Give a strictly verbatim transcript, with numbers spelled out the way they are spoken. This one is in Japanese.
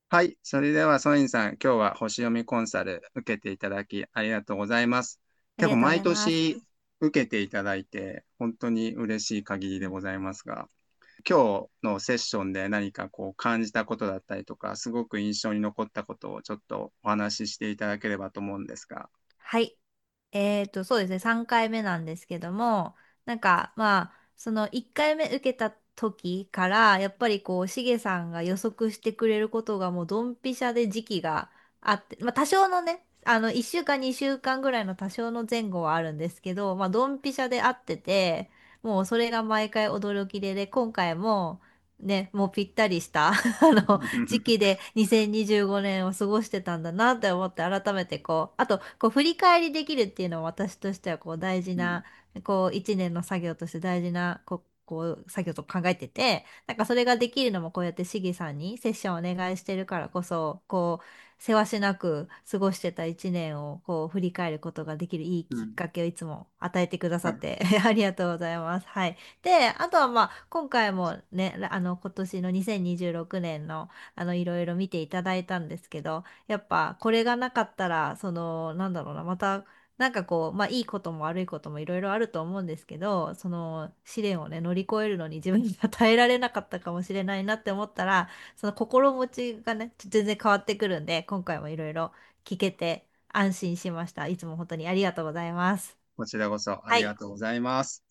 はい。それでは、ソインさん、今日は星読みコンサル受けていただきありがとうございます。結構毎ありがとうございます。 年受けていただいて、本当に嬉しい限りでございますが、今日のセッションで何かこう感じたことだったりとか、すごく印象に残ったことをちょっとお話ししていただければと思うんですが。 はい。えーと、そうですね。さんかいめなんですけども、なんか、まあ、そのいっかいめ受けた時から、やっぱりこう、しげさんが予測してくれることがもうドンピシャで時期があって、まあ、多少のね、あの、いっしゅうかん、にしゅうかんぐらいの多少の前後はあるんですけど、まあ、ドンピシャで合ってて、もうそれが毎回驚きで、で、今回も、ね、もうぴったりしたあの時期でにせんにじゅうごねんを過ごしてたんだなって思って改めてこう、あとこう振り返りできるっていうのは私としてはこう大事な、こういちねんの作業として大事なこう、こう作業と考えてて、なんかそれができるのもこうやってしげさんにセッションお願いしてるからこそ、こう、せわしなく過ごしてたいちねんをこう振り返ることができるいいうん、 きっかけをいつも与えてくださはい。 ってありがとうございます。はい。で、あとはまあ、今回もね、あの、今年のにせんにじゅうろくねんの、あの、いろいろ見ていただいたんですけど、やっぱこれがなかったら、その、なんだろうな、また、なんかこう、まあ、いいことも悪いこともいろいろあると思うんですけど、その試練をね、乗り越えるのに自分には耐えられなかったかもしれないなって思ったら、その心持ちがね、全然変わってくるんで、今回もいろいろ聞けて安心しました。いつも本当にありがとうございます。 こちらこそあはい。 りがとうございます。